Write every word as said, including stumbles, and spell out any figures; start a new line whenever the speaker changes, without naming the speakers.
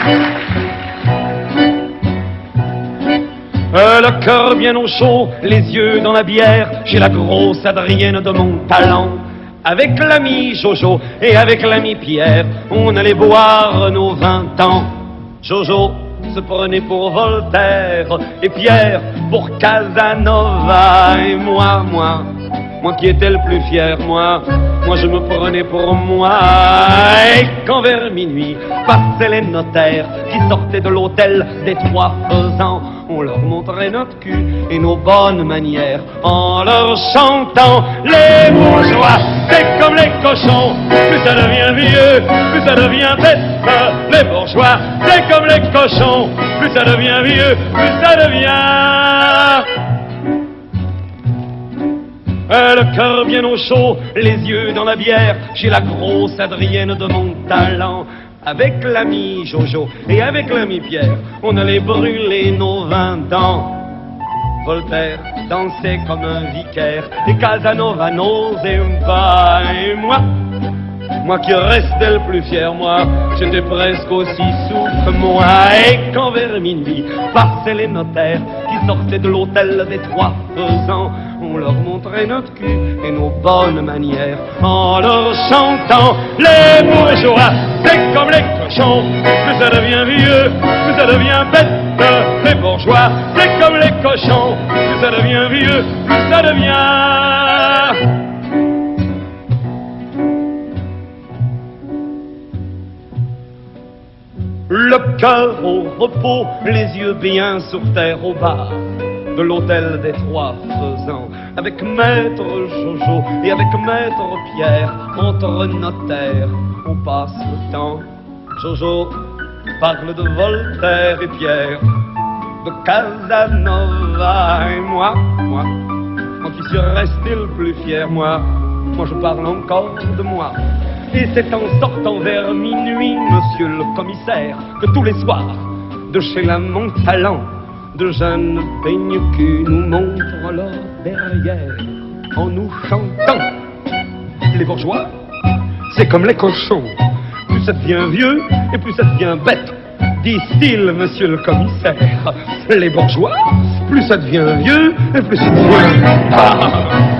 Euh, le cœur bien au chaud, les yeux dans la bière, chez la grosse Adrienne de mon talent. Avec l'ami Jojo et avec l'ami Pierre, on allait boire nos vingt ans. Jojo se prenait pour Voltaire et Pierre pour Casanova. Et moi, moi, moi qui étais le plus fier, moi, moi je me prenais pour moi. Et quand vers minuit passaient les notaires qui sortaient de l'hôtel des Trois Faisans, on leur montrait notre cul et nos bonnes manières en leur chantant: les bourgeois, c'est comme les cochons, plus ça devient vieux, plus ça devient bête. Les bourgeois, c'est comme les cochons, plus ça devient vieux, plus ça devient... Euh, le cœur bien au chaud, les yeux dans la bière, chez la grosse Adrienne de mon talent. Avec l'ami Jojo et avec l'ami Pierre, on allait brûler nos vingt ans. Voltaire dansait comme un vicaire et Casanova n'osait pas. Et moi, moi qui restais le plus fier, moi, j'étais presque aussi souffre, moi. Et quand vers minuit passaient les notaires qui sortaient de l'hôtel des Trois Faisans, on leur montrait notre cul et nos bonnes manières en leur chantant: les bourgeois, c'est comme les cochons, plus ça devient vieux, plus ça devient bête. Les bourgeois, c'est comme les cochons, plus ça devient vieux, plus ça devient... Le cœur au repos, les yeux bien sur terre au bar de l'hôtel des Trois Faisans, avec maître Jojo et avec maître Pierre, entre notaires, on passe le temps. Jojo parle de Voltaire et Pierre de Casanova. Et moi, moi, moi qui suis resté le plus fier, moi, moi je parle encore de moi. Et c'est en sortant vers minuit, monsieur le commissaire, que tous les soirs, de chez la Montalent, de jeunes peignes-culs nous montrent leur derrière en nous chantant: les bourgeois, c'est comme les cochons, plus ça devient vieux et plus ça devient bête, disent-ils, monsieur le commissaire. Les bourgeois, plus ça devient vieux et plus ça devient... Ah.